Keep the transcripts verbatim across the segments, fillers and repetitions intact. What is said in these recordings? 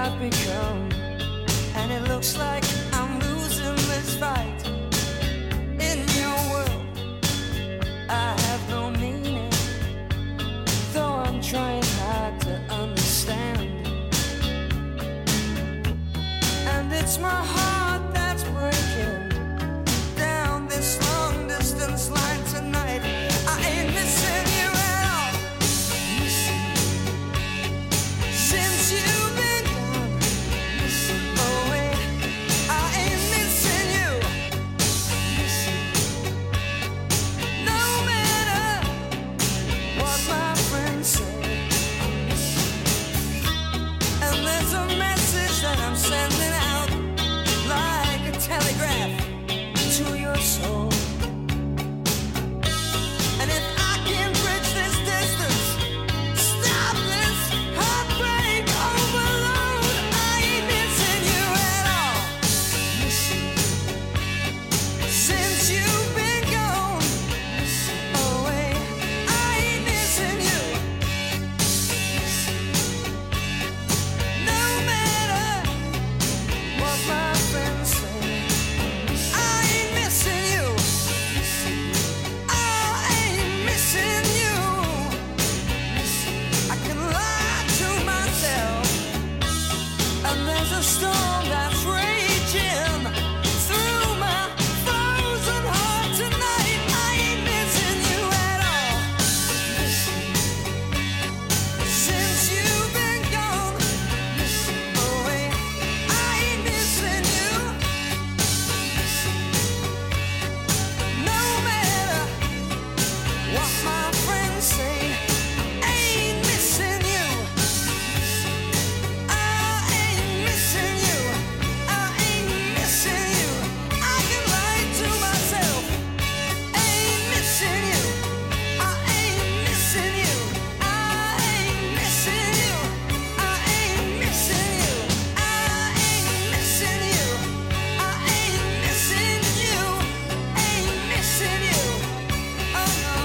I've become, and it looks like I'm losing this fight. In your world, I have no meaning, though I'm trying hard to understand. And it's my heart that's breaking down this long distance line tonight. I ain't missing you at all. Since you've been gone away, I ain't missing you. No matter what my friends say, and there's a message that I'm sending out like a telegraph to your soul. And if I can bridge this distance, stop this heartbreak overload, I ain't missing you at all. Since you've been gone away, I ain't missing you. No matter what my friends say, I ain't missing you. I ain't missing you. I can lie to myself, and there's a storm that's raging through my frozen heart tonight. I ain't missing you at all. Since you've been gone away, I ain't missing you. No matter what my friends say, ain't missing you. I ain't missing you. I ain't missing you. I can lie to myself. Ain't missing you. I ain't missing you. I ain't missing you. I ain't missing you. I ain't missing you. I ain't missing you. Ain't missing you. Oh no.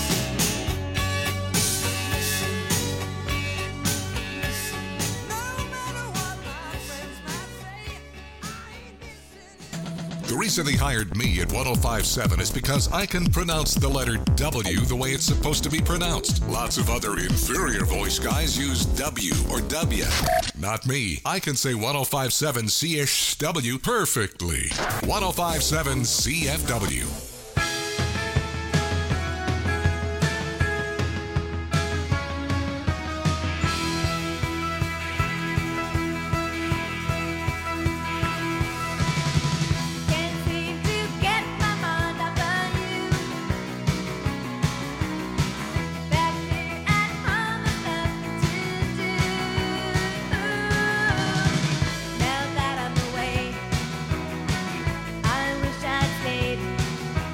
No matter what my friends might say, I ain't missing you. The reason they hired me at one oh five point seven is because I can pronounce the letter W the way it's supposed to be pronounced. Lots of other inferior voice guys use W or W. Not me. I can say one oh five point seven C H W perfectly. one oh five point seven C F W. Can't seem to get my mind off of you. Back here at home, enough to do. Now that I'm away, I wish I'd stayed.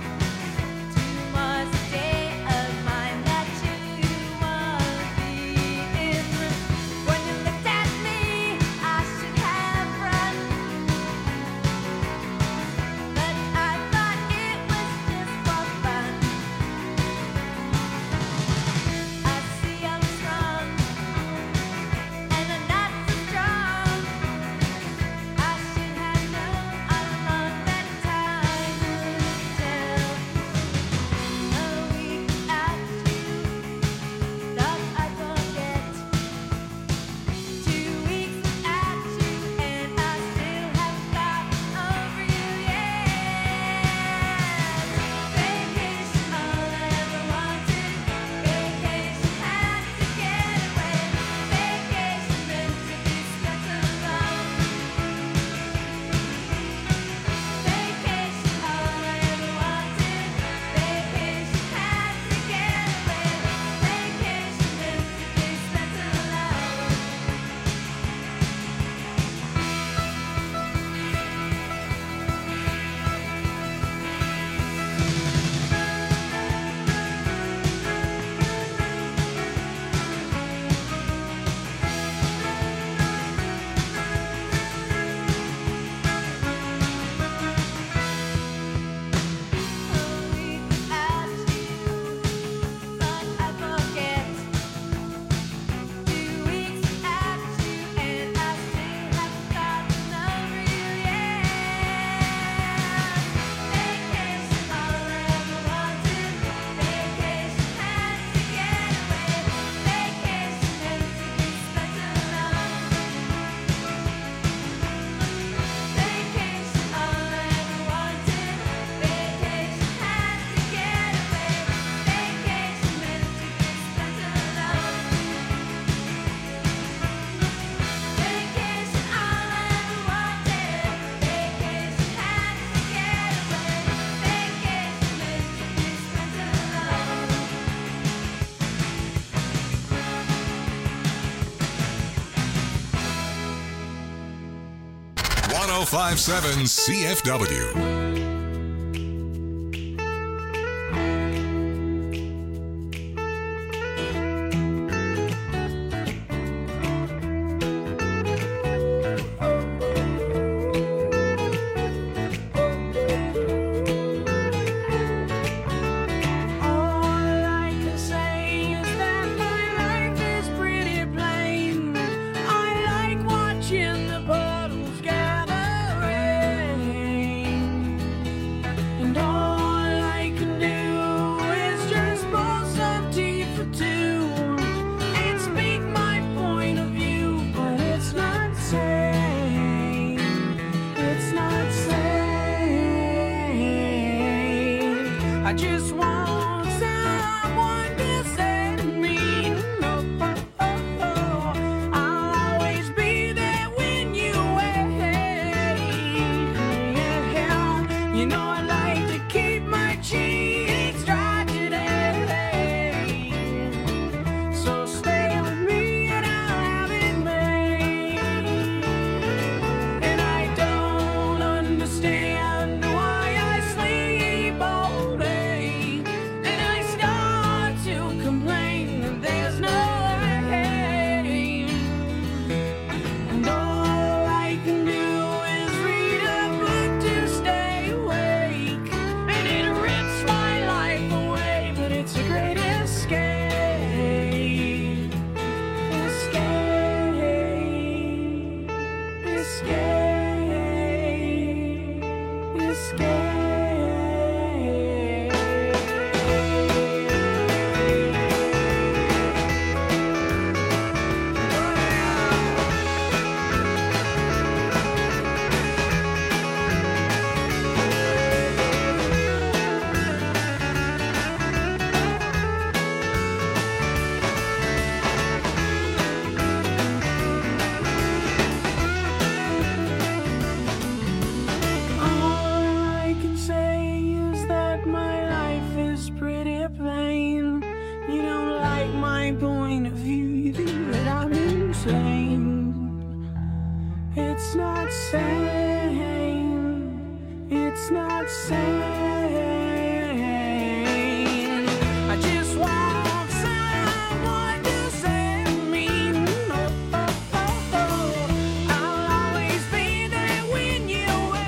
oh five seven C F W. I just want someone to set me up. I'll always be there when you wait. You know I like to keep my cheeks dry today. So stay with me and I'll have it made. And I don't understand why I sleep all day. And I start to complain that there's no rain. And all I can do is read a book to stay awake. And it rips my life away, but it's a great escape. Escape. Escape. All I can say is that my life is pretty plain. You don't like my point of view, you think that I'm insane. It's not sane. It's not sane. I just want someone to set me up. I'll always be there when you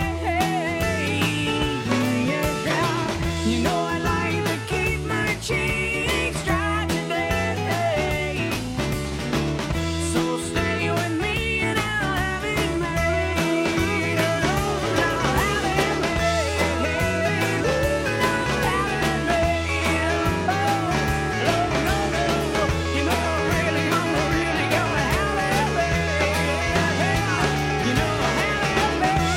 wait. You know I like to keep my cheeks dry today. So stay with me and I'll have it made. I'll have it made. I'll have it made. Oh, no, no, no. You know I'm really, I'm really gonna have it made. You know I'll have it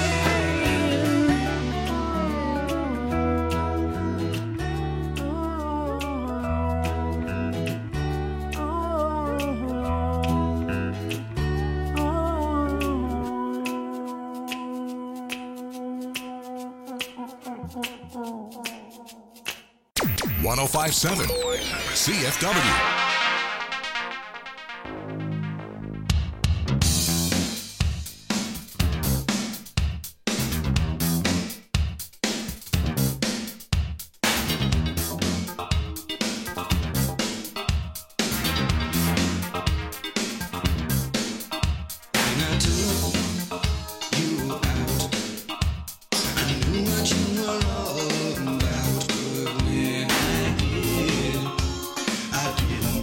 one oh five seven C F W. I did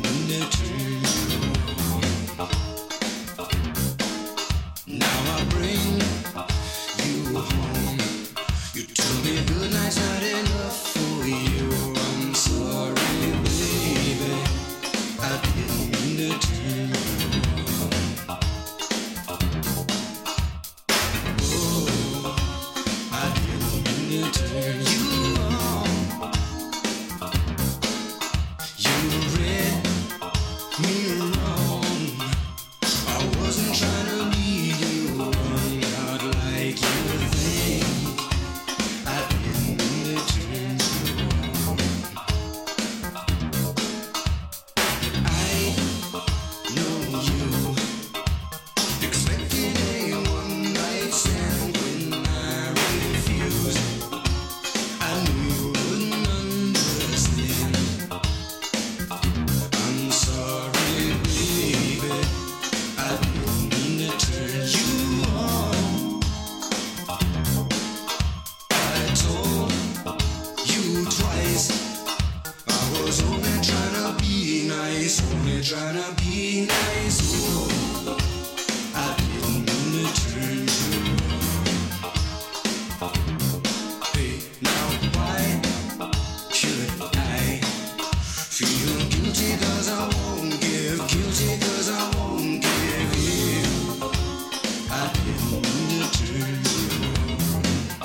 be nice. Oh, I didn't mean to turn you on. Hey, now why should I feel guilty 'cause I won't give, guilty 'cause I won't give in. I didn't mean to turn you on.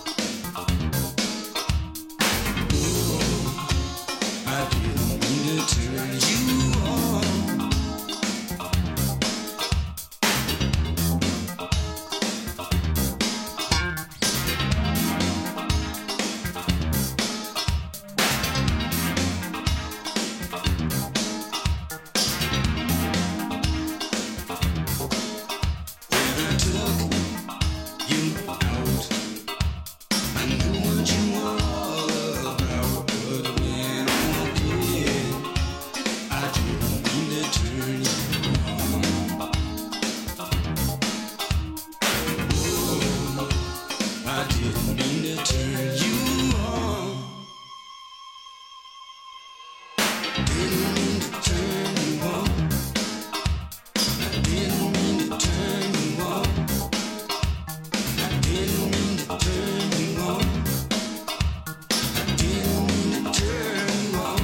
Oh, I didn't mean to turn you on. When I took you out, I knew what you were all about. But when I did, I didn't mean to turn you on. Oh, I didn't mean to turn you on. Didn't mean to turn you on. I didn't mean to turn you on. I didn't mean to turn you on. I didn't mean to turn you on.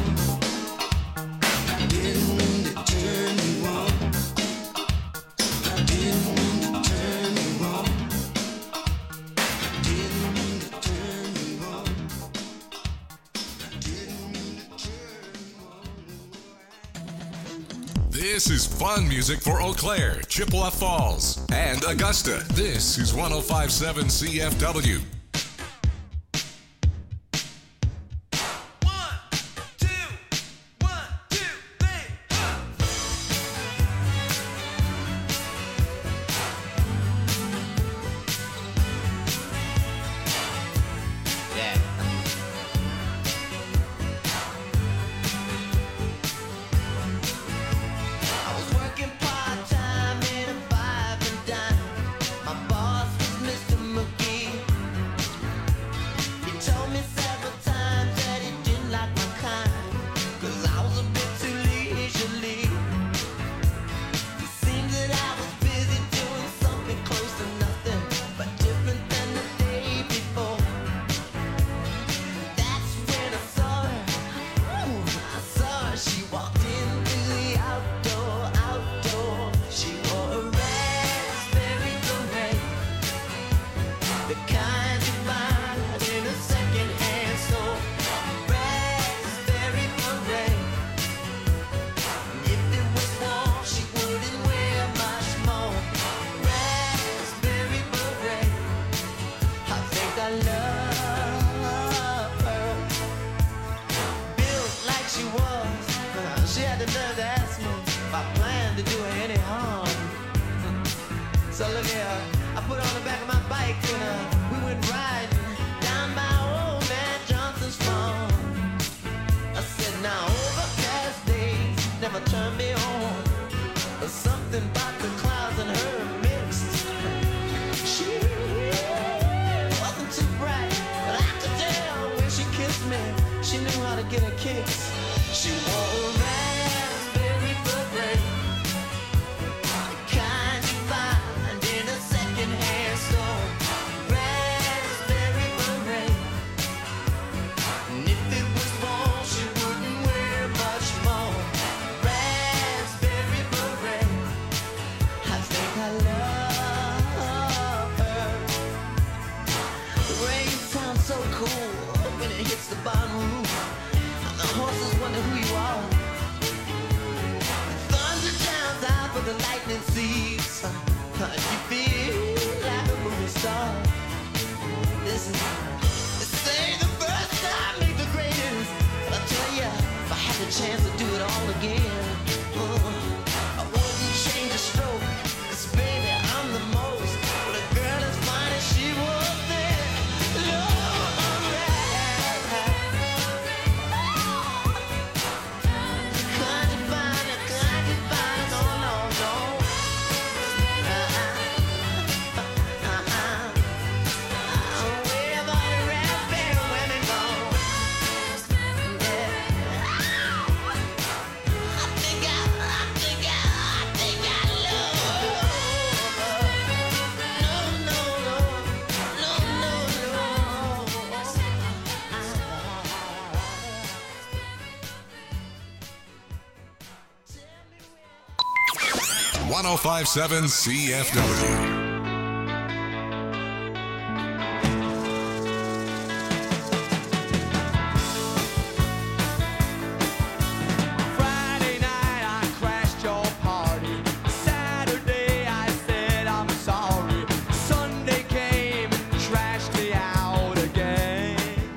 I didn't mean to turn you on. I didn't mean to turn you on. I didn't mean to turn you on. I didn't mean to turn you on. This is fun music for Eau Claire, Chippewa Falls, and Augusta. This is one oh five point seven C F W. One, two, one, two, three, huh. Yeah. I was working part-time in a five and dime. My boss was Mister McGee. one oh five point seven C F W. Friday night I crashed your party. Saturday I said I'm sorry. Sunday came and trashed me out again.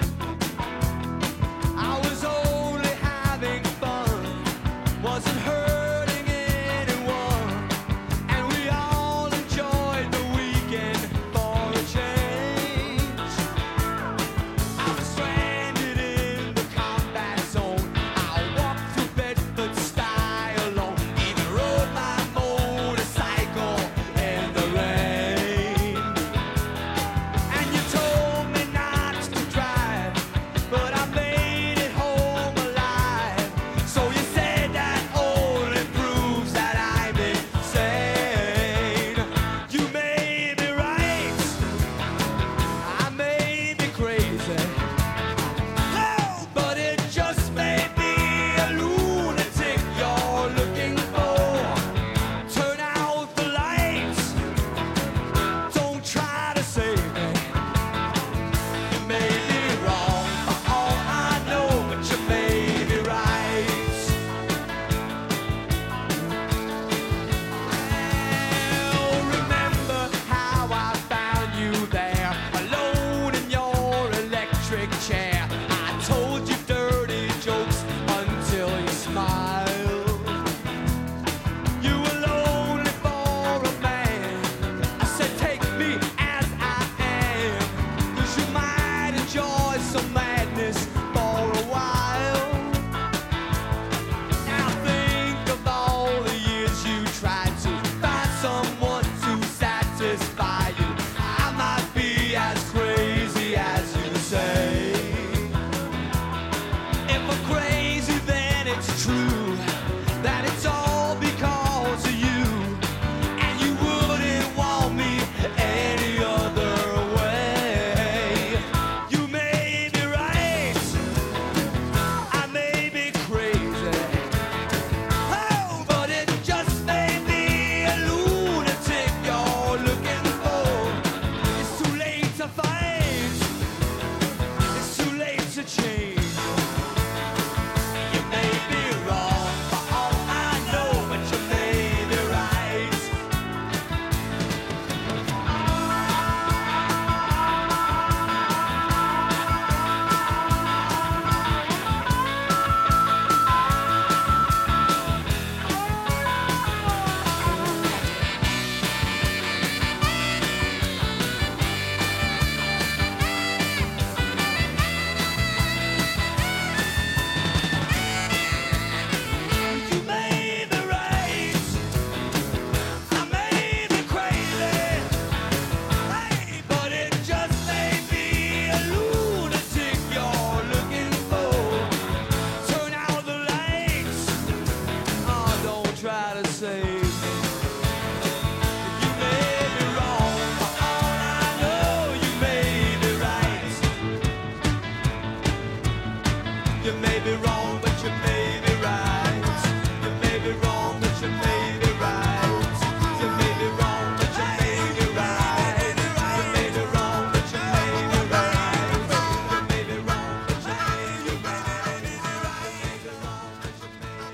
I was only having fun, wasn't hurting anyone, and we all enjoyed the weekend for a change. I was stranded in the combat zone. I walked through Bedford style alone, even rode my motorcycle in the rain. And you told me not to drive, but I made it home alive. So you said that only proves that I'm insane. You may be right, I may be crazy. Oh, but it just may be a lunatic you're looking for. Turn out the lights, don't try to save me. You may be wrong for all I know, but you may be right. Well, remember how I found you there, alone in your electric chair. I told you dirty jokes until you smiled. You were lonely for a man. I said, take me as I am, 'cause you might enjoy some madness for a while. Now think of all the years you tried to find someone to satisfy you. I might be as crazy as you say. If I'm crazy, then it's true that it's all because of you, and you wouldn't want me any other way. You may be right, I may be crazy. Oh, but it just may be a lunatic you're looking for. It's too late to fight, it's too late to change. You may be wrong for all I know, but you may be right. You may be right, I may be crazy. Hey, but it just may be a lunatic you're looking for. Turn out the lights, oh, don't try to save me. You may be wrong for all I know, you may be right. You may be wrong, but you may be right. You may be wrong, but you may be right. You may be wrong, but you may be right. You may be wrong, but you may be right. You may be wrong, but you may be right. You may be wrong, but you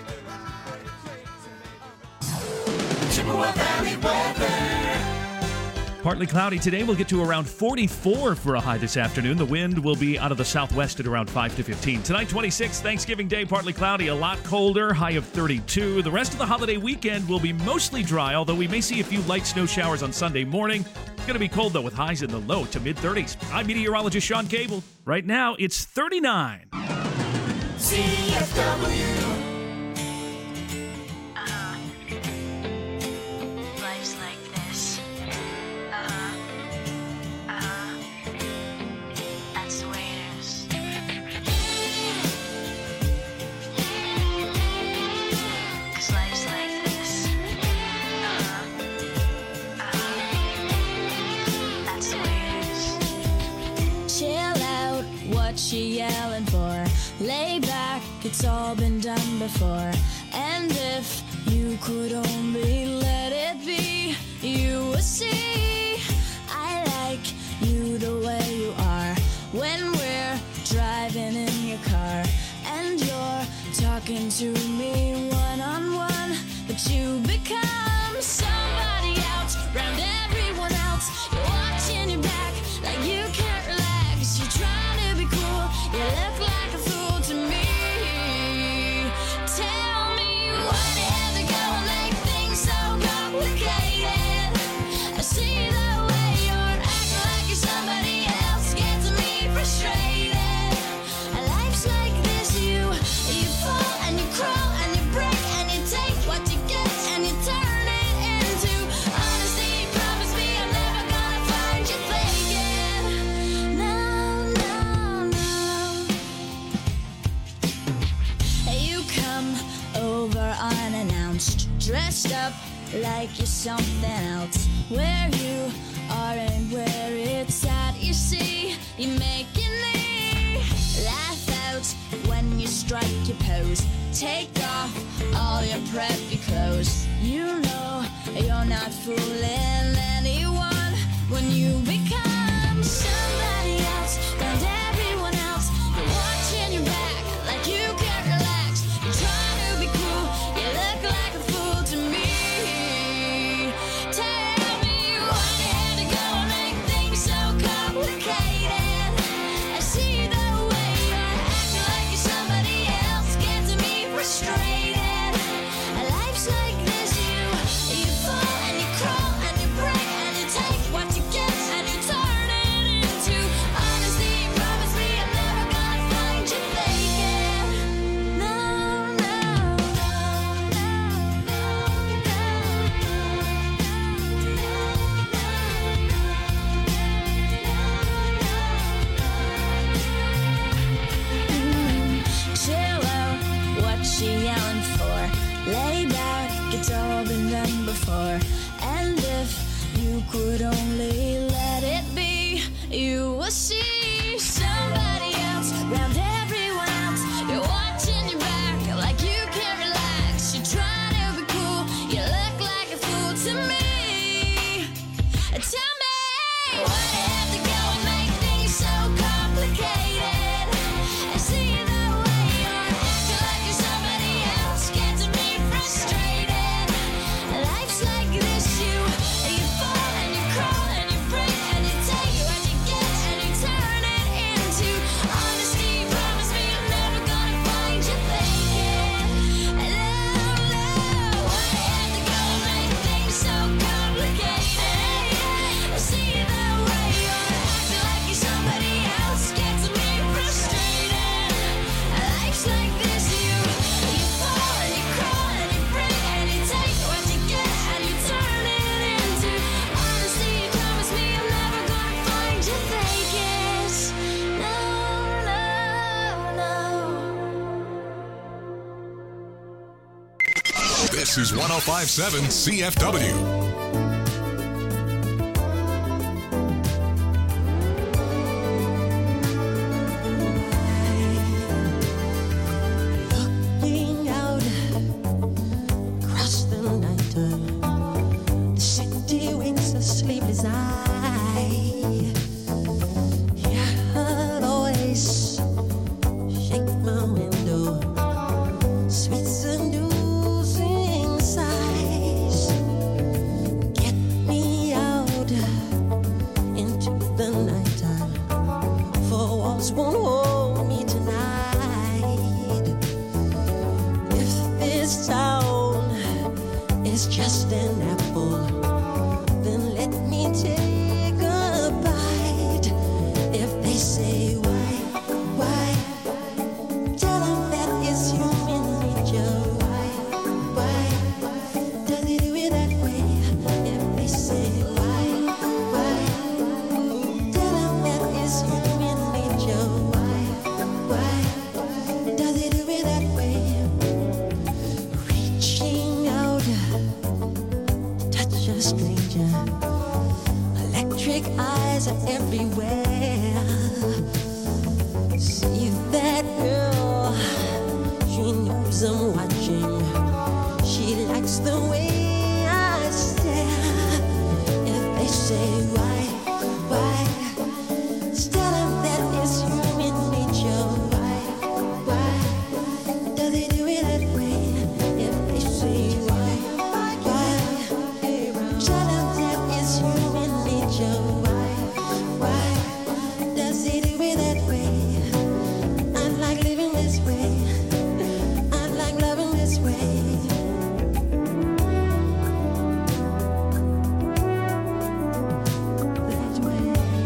may be right. Chippewa Valley weather. Partly cloudy today. We'll get to around forty-four for a high this afternoon. The wind will be out of the southwest at around five to fifteen. Tonight, twenty-six, Thanksgiving Day, partly cloudy, a lot colder, high of thirty-two. The rest of the holiday weekend will be mostly dry, although we may see a few light snow showers on Sunday morning. It's going to be cold, though, with highs in the low to mid-thirties. I'm meteorologist Sean Cable. Right now, it's thirty-nine. C F W. Life's like this. Uh-huh. Uh-huh. That's the way it is. 'Cause life's like this. Uh-huh. Uh-huh. That's the way it is. Chill out, what you yelling for? Lay back, it's all been done before. And if you could only let it dressed up like you're something else. Where you are and where it's at, you see, you're making me laugh out when you strike your pose. Take off all your preppy clothes. You know you're not fooling anyone when you become somebody else. And everyone else, you're watching your back like you can't relax. You're trying to be cool, you look like a fool to me. Tell me why you had to go and make things so complicated. I see the way you're acting like you're somebody else, getting me frustrated. Life's like this, you you fall and you crawl and you break and you take what you get and you turn it into honesty. Promise me I'm never gonna find you faking. No, no, chill out, what she yelling for? Lay back, it's all been done before. And if you could only let it be, you will see somebody else round everyone else. You're watching your back like you can't relax. You're trying to be cool, you look like a fool to me. Tell me why you have to go and make things so complicated. I see the way you're acting like you're somebody else, getting me frustrated. Life's like this, you you fall and you crawl and you break and you take what you get and you turn it into honesty. Promise me I'm never gonna find you faking. No, no, why you have to go and make things so complicated? I see the way you're acting like you're somebody else, getting me frustrated. Life's like this, you you fall and you crawl and you break and you take what you get and you turn it into honesty. Promise me I'm never gonna find you faking. No, no, no. This is one oh five point seven C F W. Looking out across the night, the city winks a sleepless eye. Yeah, I'll always shake my window, sweet seducing sighs. Get me out into the nighttime, for walls won't hold me tonight. If this town is just an apple, then let me take a bite. If they say why, why, tell them that it's human nature. Why, why, does it do it that way? If they say why, why, tell them that it's human nature. Why, why, does it do it that way? Reaching out, touch a stranger. Electric eyes are everywhere. See that girl, she knows I'm watching. She likes the way I stare. If they say why, why, tell them that it's human nature. Why, why, does it do it that way? If they say why, why, tell them that it's human nature. Why, why, does it do it that way? I like living this way. I like loving this way. That way.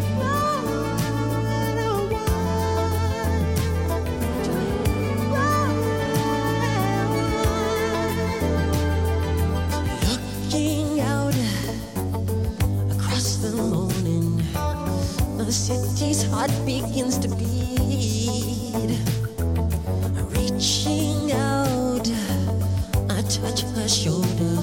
Looking out across the morning, the city's heart begins to beat. Reaching out, I touch her shoulder.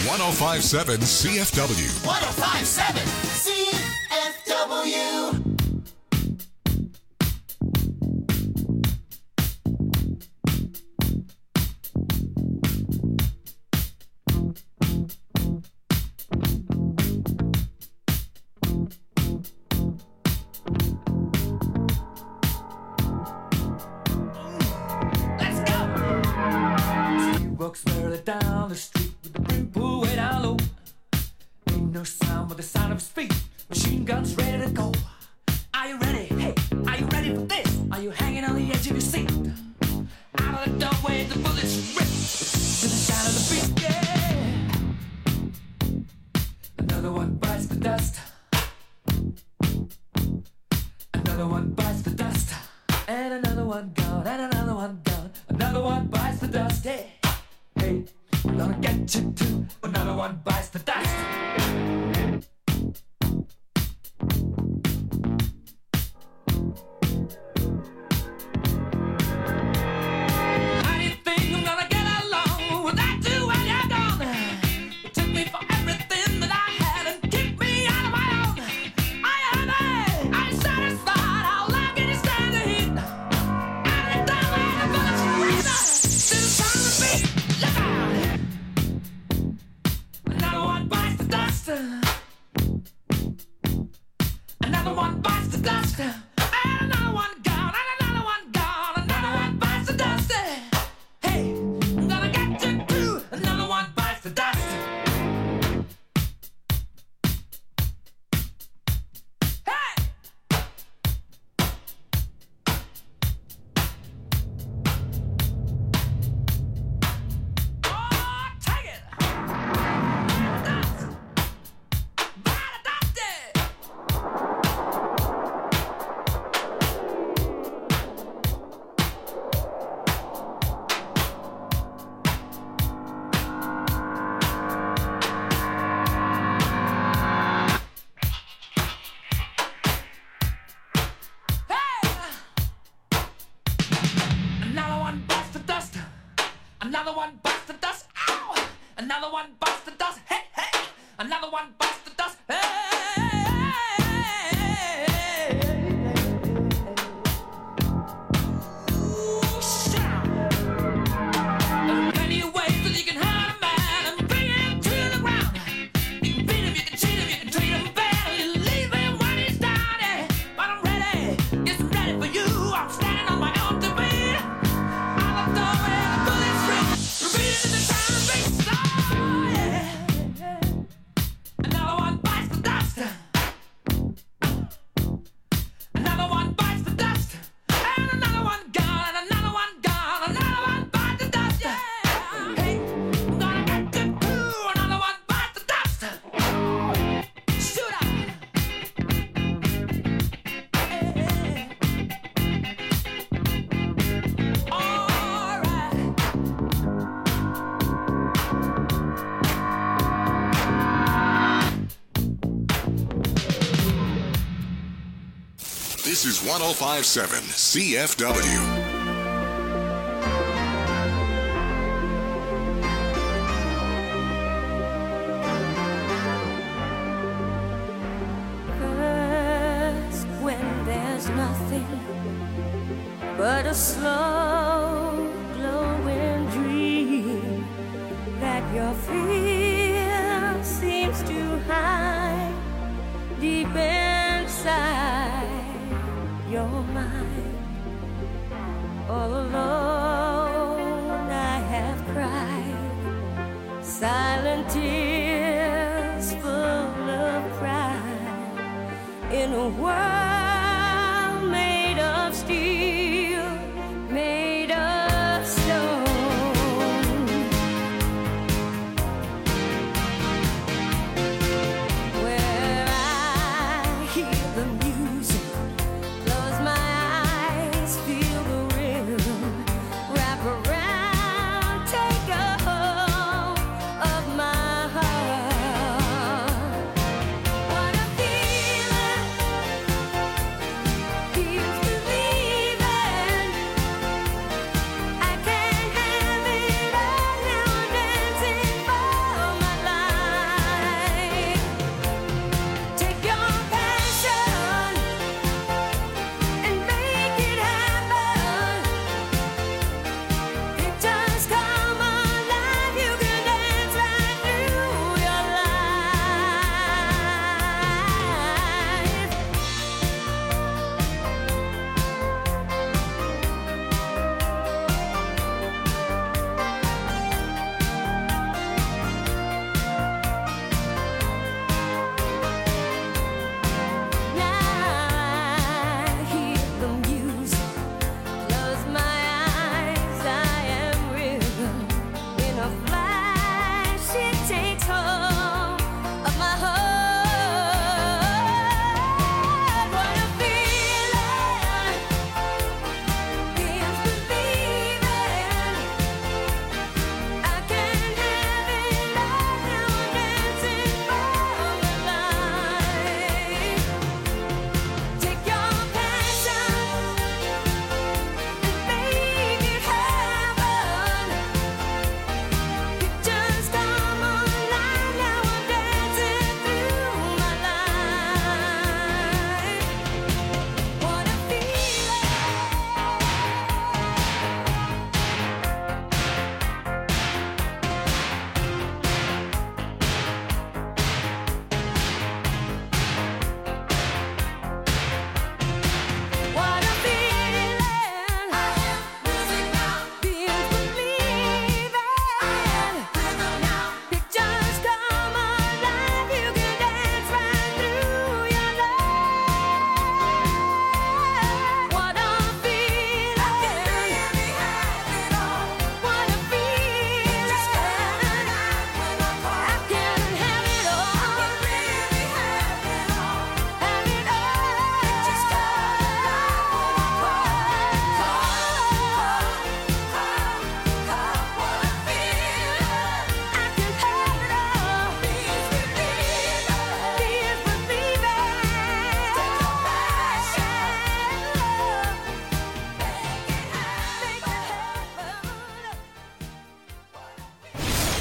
one oh five point seven C F W. one oh five point seven C F W. Let's go! He walks merrily down the street with the brim pulled way down low. Ain't no sound but the sound of his feet. Machine guns ready to go. Are you ready? Hey, are you ready for this? Are you hanging on the edge of your seat? Out of the doorway, the bullets rip to the sound of the beat. Yeah. Another one bites the dust. Another one bites the dust. And another one gone, and another one gone. Another one bites the dust. Hey, hey, I'm gonna get you too. Another one bites the dust. How do you think I'm gonna get along without you when you're gone? You took me for everything that I had and kicked me out of my own. Are you happy? Are you satisfied? How long can you stand the heat? Out of the doorway, the bullets rain to the sound of the beat. Look out! Another one bites the dust. Another one bites the dust. And another one gone. And another one gone. Another one bites the dust. Hey, I'm gonna get you too. Another one bites the dust. Hey! Oh, take it! Dust! By the dusty! Hey! Another one bites the dust. Another one bites the dust. Ow! Another one bites the dust. Hey, hey! Another one bites the dust. Ooh, shout! There are plenty of ways that you can hurt a man and bring him to the ground. You can beat him, you can cheat him, you can treat him bad, you leave him when he's down. Yeah. But I'm ready, yes, I'm ready for you. I'm standing on my own to beat. Out the doorway, the bullets ring, repeating the sound of beats. Oh, yeah. Another one bites the dust. Another one bites the dust. And another one gone. And another one gone. Another one bites the dust. Yeah. Hey, I'm gonna get you too. Another one bites the dust. Shoot up. Hey. All right. This is one oh five point seven C F W. First, when there's nothing but a slow glowing dream that your fear seems to hide deep inside your mind. All alone I have cried silent tears full of pride in a world made of steel, made of stone. Where I hear the music, close my eyes, feel the rhythm, wrap around, take a hold of my heart. What a feeling!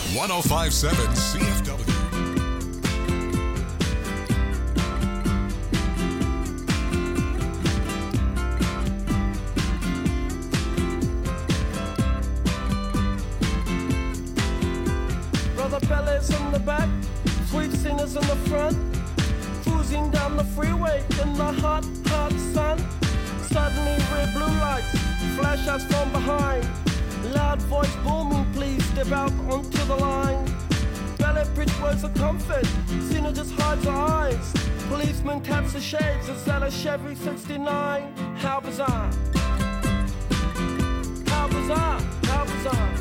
one oh five point seven C F W. Brother Bellas in the back, sweet singers in the front, cruising down the freeway in the hot, hot sun. Suddenly red blue lights flash us from behind. Loud voice booming, please step out onto the line. Ballet bridge words of comfort, Cena just hides her eyes. Policeman taps the shades, is that a Chevy sixty-nine? How bizarre. How bizarre, how bizarre.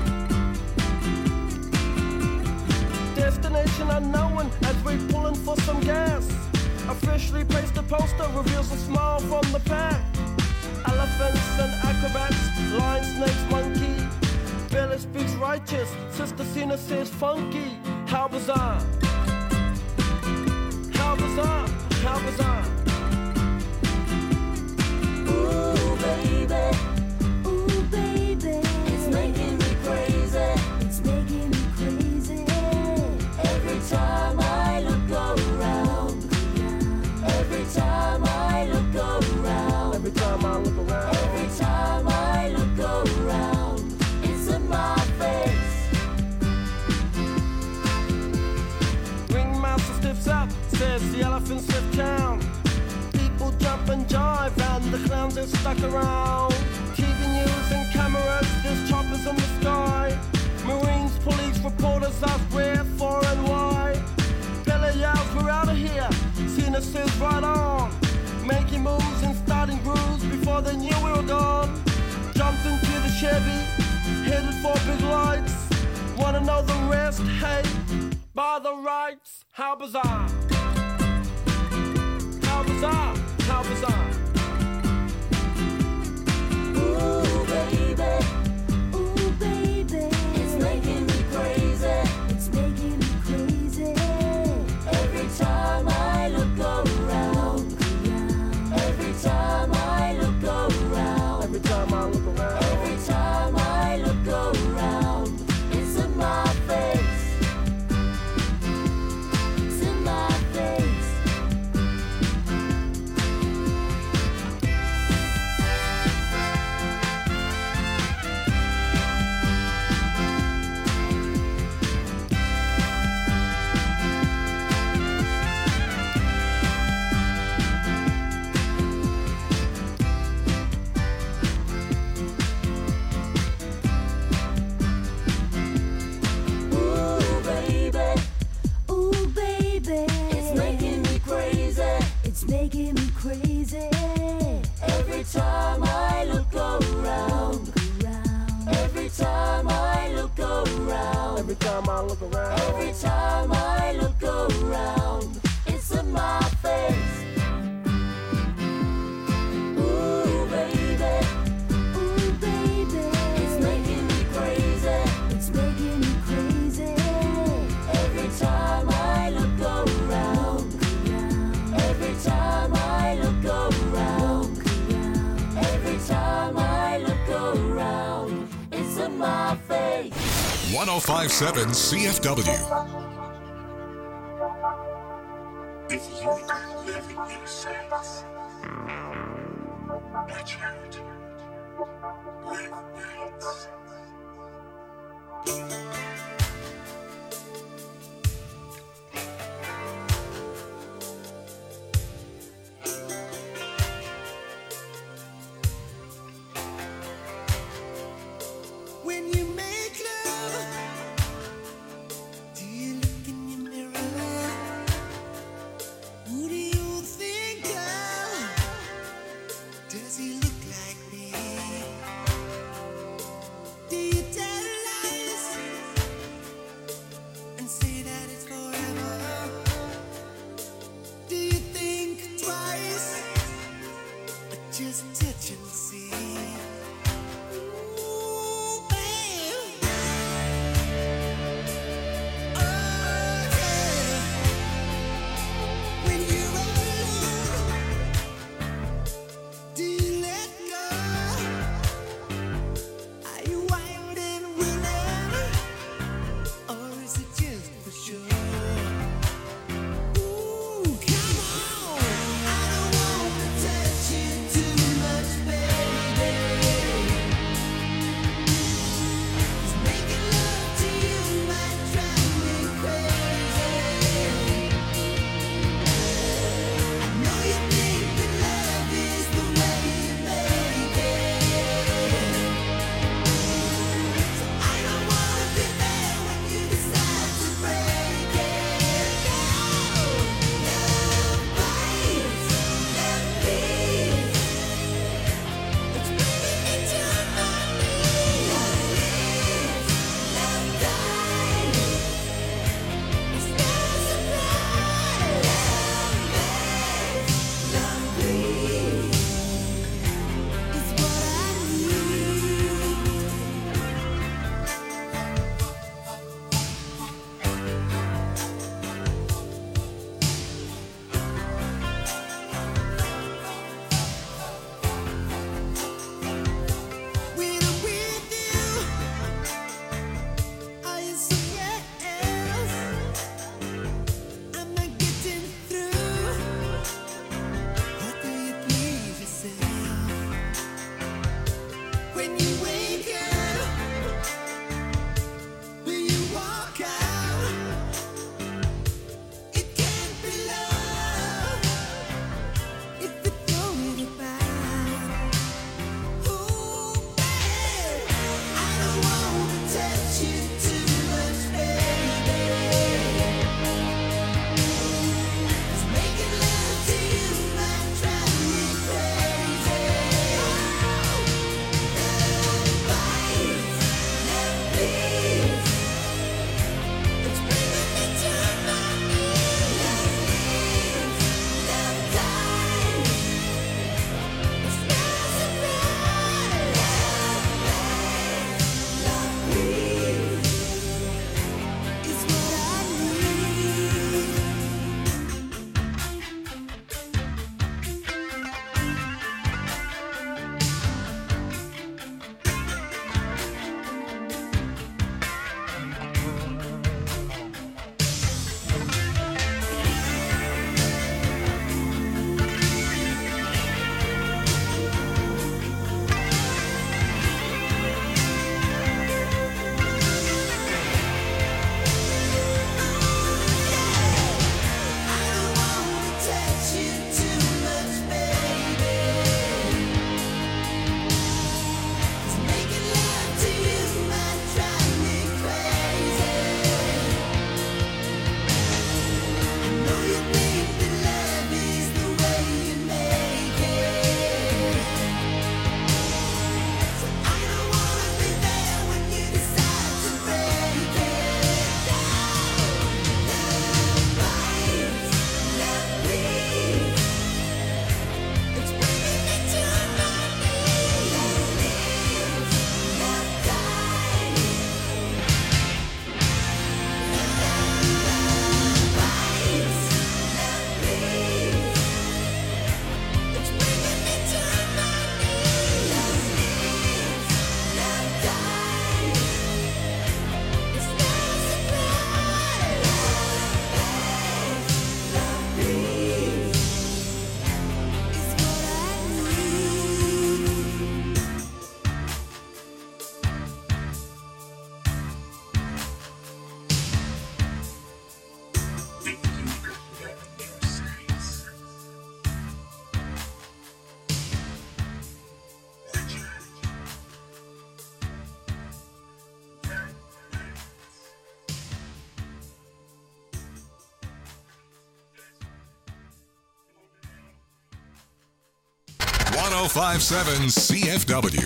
Destination unknown as we're pulling for some gas. Officially placed a poster, reveals a smile from the pack. Elephants and acrobats, lion, snakes, monkey. Billy speaks righteous, Sister Cena says funky. How bizarre. How bizarre, how bizarre. Ooh, baby. Ooh, baby. It's making me crazy. It's making me crazy. Every time I look around. Every time I look around. Every time I look around. Every time I look around. It's in my face. Ringmaster stiffs up, says the elephants lift town. People jump and jive and the clowns are stuck around. T V news and cameras, there's choppers in the sky. Marines, police, reporters ask where, for and why. Bella yells, we're out of here. Cena says right on. Making moves and starting grooves before they knew we were gone. Jumped into the Chevy, headed for big lights. Wanna know the rest? Hey, by the rights. How bizarre. How bizarre. How bizarre. Ooh, baby. Ooh, baby. It's making me crazy. It's making me crazy. Every time I look around. Every time I look around. Every time I look around. Every time I look around. It's in my face. It's in my face. Ooh, baby. Ooh, baby. It's making me crazy. It's making me crazy. Every time I look around. Every time I look around. Every time I look around. Every time I look around. It's in my face. Ooh, baby. Ooh, baby. It's making me crazy. It's making me crazy. Every time I look around. Every time I look around. Every time I look around. It's in my face. one oh five point seven C F W. If you don't live in your sense, watch out. Live nights. When you make love, do you look in your mirror? Who do you think of? Does he look like me? one oh five point seven C F W.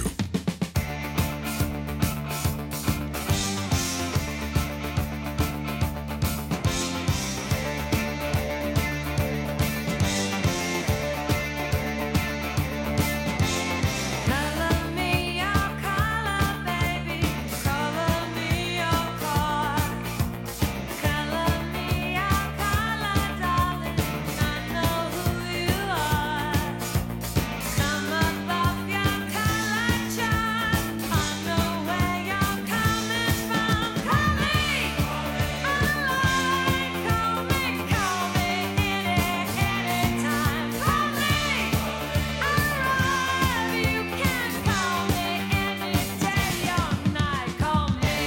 Color me your color, baby. Color me your car. Color me your color, darling. I know who you are. Come above your color chart. I know where you're coming from. Call me, alright. Call me, call me any, anytime. Call me, alright. You can call me any day or night. Call me.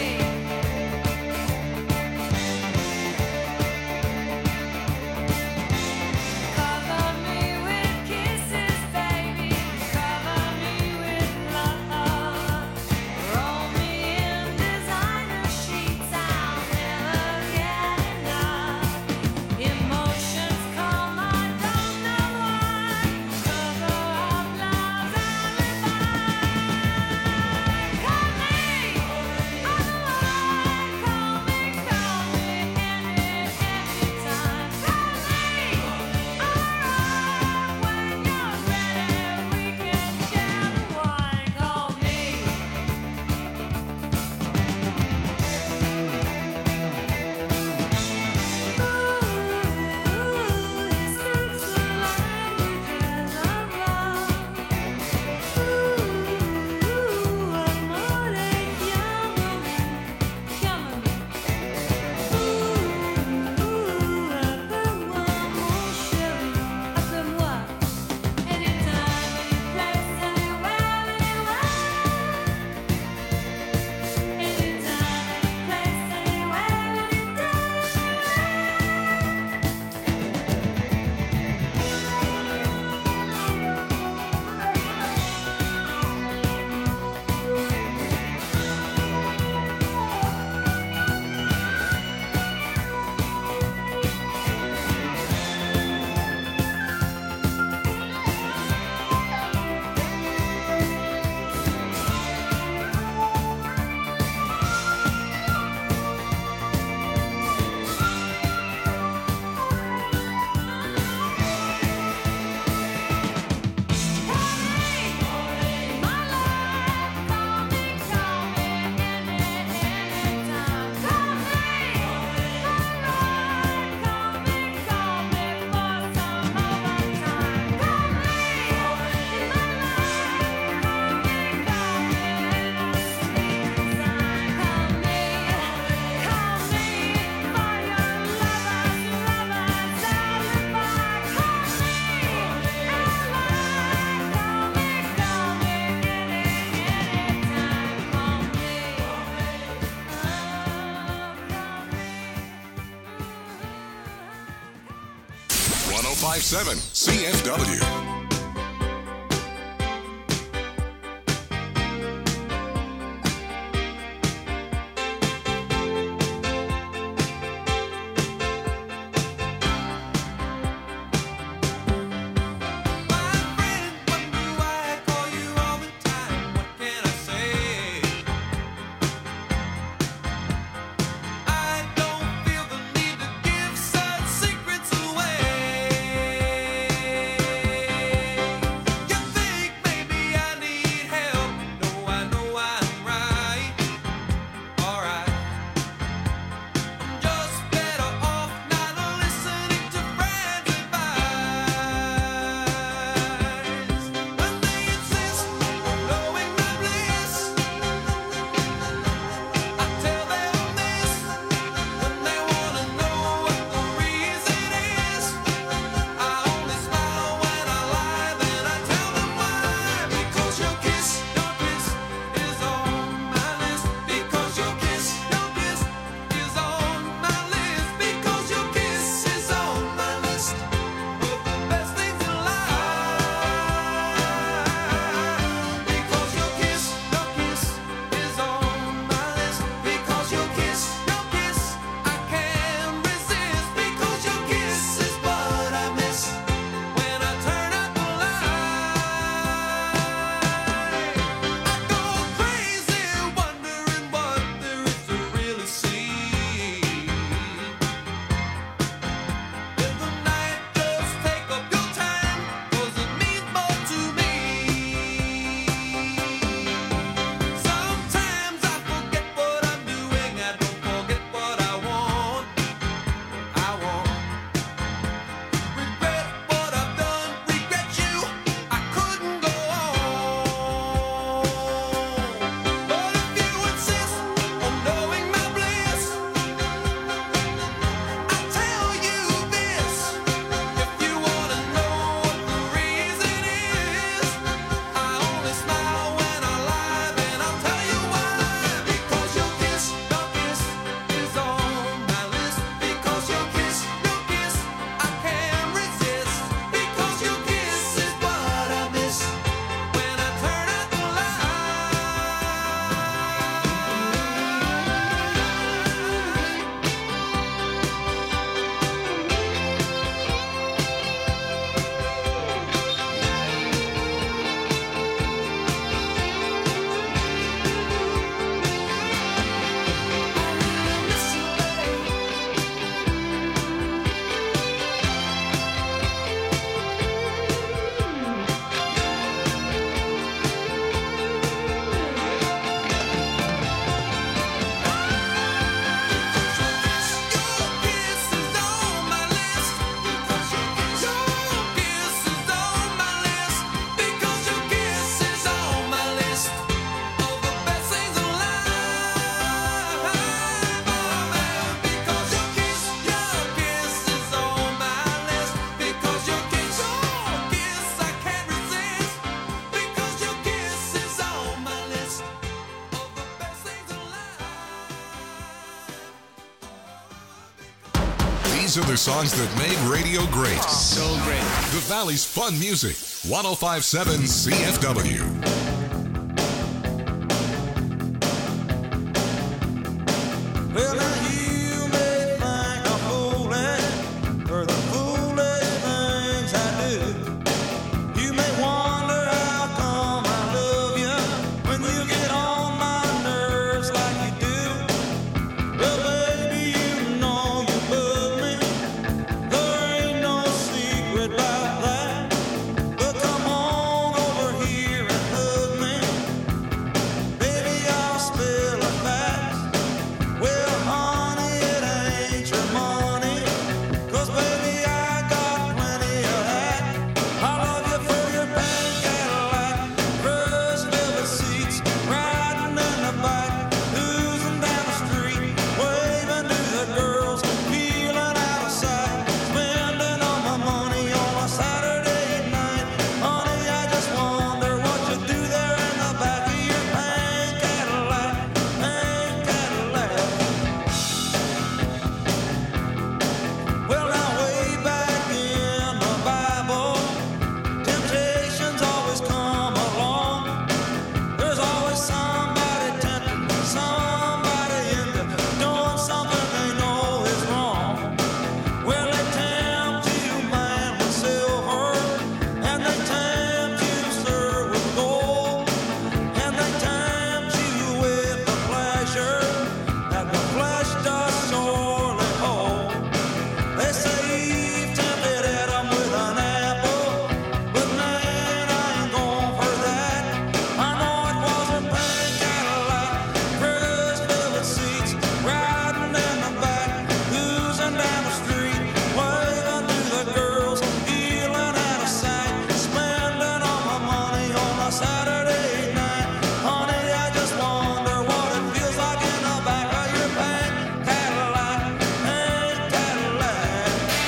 Cover me with kisses, baby. Cover me with love. Roll me in designer sheets. I'll never get enough. Emotions come, I don't know why. Cover up love's alibi. Call me, alright. Call me, call me any, anytime. Call me, alright. When you're ready, we can share the wine. Call me. one oh five point seven C F W. Secrets away. These are the songs that made radio great. So great. The Valley's fun music. one oh five point seven C F W. Well, now you may think I'm fooling for the foolish things I do. You may wonder how come I love you when you get on my nerves like you do. Well, baby, you know you love me. There ain't no secret about that. But come on over here and hug me. Baby, I'll spill a fact. Well, honey, it ain't your money, 'cause baby, I got plenty of that. I love you for your pink Cadillac, crushed velvet seats, riding in the back, oozing down the street, waving to the girls, feeling out of sight, spending all my money on a Saturday night. Honey, I just wonder what you do there in the back of your pink Cadillac, pink Cadillac. Well, now way back in the Bible, temptations always come along. There's always somebody tempting somebody into doing something they know is wrong. Well, they tempt you, man, with silver, and they tempt you, sir, with gold, and they tempt you with the pleasure that the flesh does sorely hold. They say Eve tempted Adam with an apple, but man, I ain't going for that. I know it was a pink Cadillac, crushed velvet seats, riding in the back, oozing down the street, waving to the girls, feeling out of sight, spending all my money on a Saturday night. Honey, I just wonder what it feels like in the back of your pink Cadillac, pink Cadillac.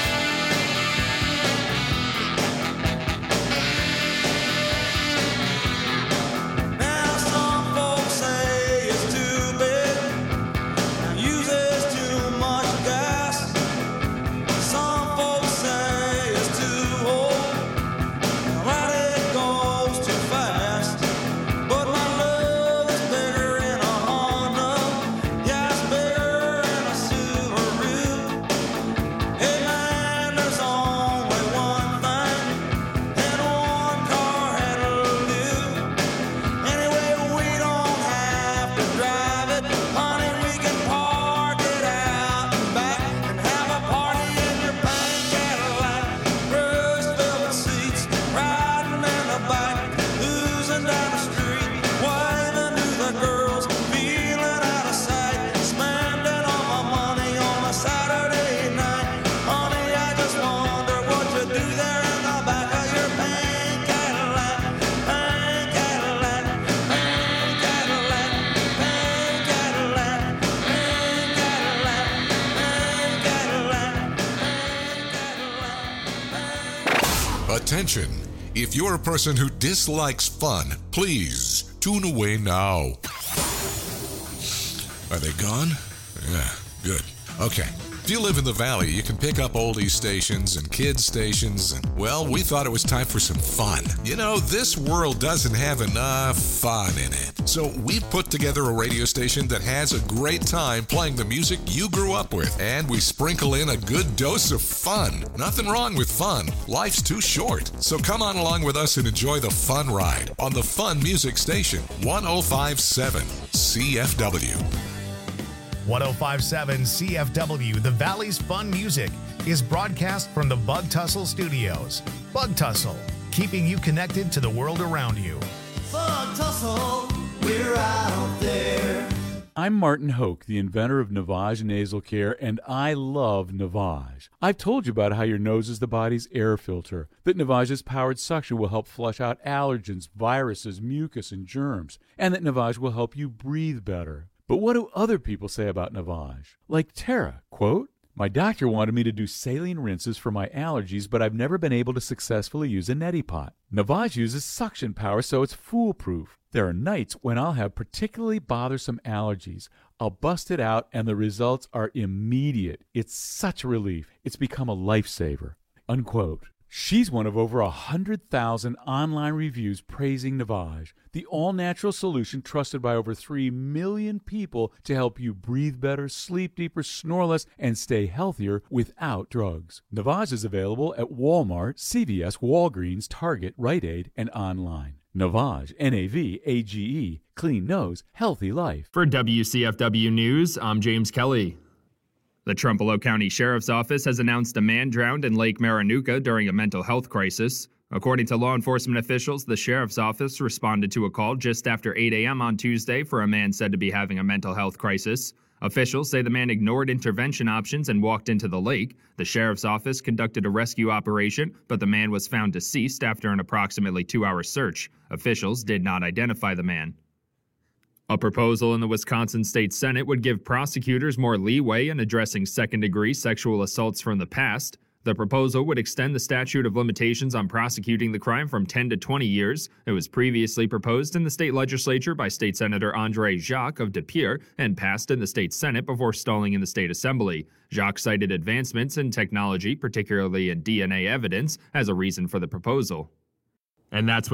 Now some folks say it's too big and uses too much gas. Some folks say it's too old and that it goes too fast. But my love is bigger in a Honda, yeah, it's bigger in a Subaru. Hey man, there's only one thing and one car handle do. Anyway, we don't have to drive it, honey, we can park it out and back and have a party in your pink Cadillac, crushed velvet seats, riding in the back, oozing down the street, waving to the girls, feeling out of sight, spending all my money on a Saturday night. Honey, I just wonder what you do there in the back of your pink Cadillac, pink Cadillac, pink Cadillac, pink Cadillac, pink Cadillac, pink Cadillac, pink Cadillac. Attention. If you're a person who dislikes fun, please tune away now. Are they gone? Yeah, good. Okay. If you live in the Valley, you can pick up oldies stations and kids stations, and, well, we thought it was time for some fun. You know, this world doesn't have enough fun in it. So we've put together a radio station that has a great time playing the music you grew up with, and we sprinkle in a good dose of fun. Nothing wrong with fun. Life's too short. So come on along with us and enjoy the fun ride on the Fun Music Station, one oh five point seven C F W. one oh five point seven C F W, the Valley's Fun Music, is broadcast from the Bug Tussle Studios. Bug Tussle, keeping you connected to the world around you. Bug Tussle, we're out there. I'm Martin Hoke, the inventor of Navage Nasal Care, and I love Navage. I've told you about how your nose is the body's air filter, that Navage's powered suction will help flush out allergens, viruses, mucus, and germs, and that Navage will help you breathe better. But what do other people say about Navage? Like Tara, quote, "My doctor wanted me to do saline rinses for my allergies, but I've never been able to successfully use a neti pot. Navage uses suction power, so it's foolproof. There are nights when I'll have particularly bothersome allergies. I'll bust it out, and the results are immediate. It's such a relief. It's become a lifesaver." Unquote. She's one of over one hundred thousand online reviews praising Navage, the all-natural solution trusted by over three million people to help you breathe better, sleep deeper, snore less, and stay healthier without drugs. Navage is available at Walmart, C V S, Walgreens, Target, Rite Aid, and online. Navage, N A V A G E, clean nose, healthy life. For W C F W News, I'm James Kelly. The Trumbull County Sheriff's Office has announced a man drowned in Lake Marinuka during a mental health crisis. According to law enforcement officials, the Sheriff's Office responded to a call just after eight a.m. on Tuesday for a man said to be having a mental health crisis. Officials say the man ignored intervention options and walked into the lake. The Sheriff's Office conducted a rescue operation, but the man was found deceased after an approximately two-hour search. Officials did not identify the man. A proposal in the Wisconsin State Senate would give prosecutors more leeway in addressing second-degree sexual assaults from the past. The proposal would extend the statute of limitations on prosecuting the crime from ten to twenty years. It was previously proposed in the state legislature by State Senator Andre Jacques of De Pere and passed in the state Senate before stalling in the state assembly. Jacques cited advancements in technology, particularly in D N A evidence, as a reason for the proposal. And that's what